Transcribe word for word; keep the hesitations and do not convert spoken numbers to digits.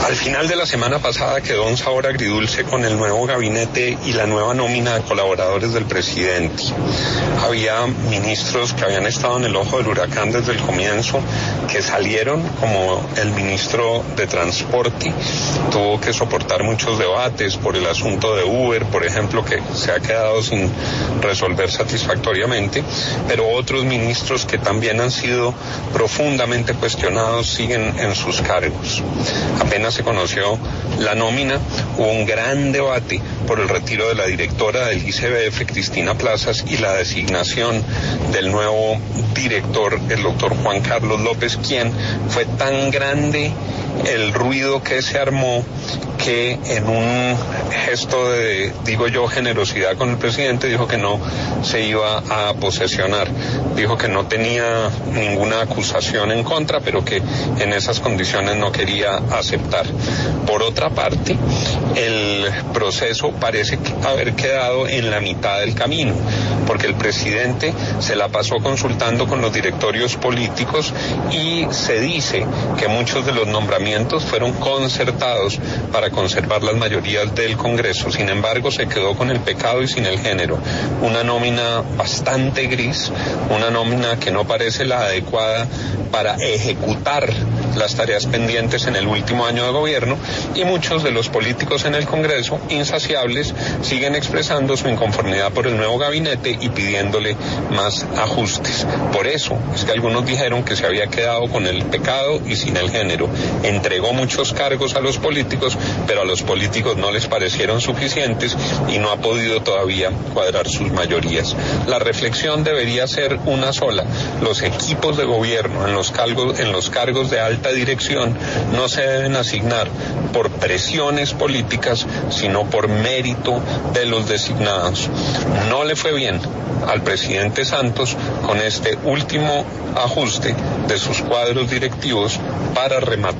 Al final de la semana pasada quedó un sabor agridulce con el nuevo gabinete y la nueva nómina de colaboradores del presidente. Había ministros que habían estado en el ojo del huracán desde el comienzo, que salieron, como el ministro de Transporte, tuvo que soportar muchos debates por el asunto de Uber, por ejemplo, que se ha quedado sin resolver satisfactoriamente, pero otros ministros que también han sido profundamente cuestionados siguen en sus cargos. Apenas se conoció la nómina, hubo un gran debate por el retiro de la directora del I C B F, Cristina Plazas, y la designación del nuevo director, el doctor Juan Carlos López, quien fue tan grande el ruido que se armó que en un gesto de, digo yo, generosidad con el presidente, dijo que no se iba a posesionar, dijo que no tenía ninguna acusación en contra, pero que en esas condiciones no quería aceptar. Por otra parte, el proceso parece haber quedado en la mitad del camino, porque el presidente se la pasó consultando con los directorios políticos y se dice que muchos de los nombramientos fueron concertados para conservar las mayorías del Congreso. Sin embargo, se quedó con el pecado y sin el género. Una nómina bastante gris, una nómina que no parece la adecuada para ejecutar las tareas pendientes en el último año de gobierno, y muchos de los políticos en el Congreso, insaciables, siguen expresando su inconformidad por el nuevo gabinete y pidiéndole más ajustes. Por eso es que algunos dijeron que se había quedado con el pecado y sin el género. Entregó muchos cargos a los políticos, pero a los políticos no les parecieron suficientes y no ha podido todavía cuadrar sus mayorías. La reflexión debería ser una sola: los equipos de gobierno en los cargos, en los cargos de alta dirección no se deben asignar por presiones políticas, sino por mérito de los designados. No le fue bien al presidente Santos con este último ajuste de sus cuadros directivos para rematar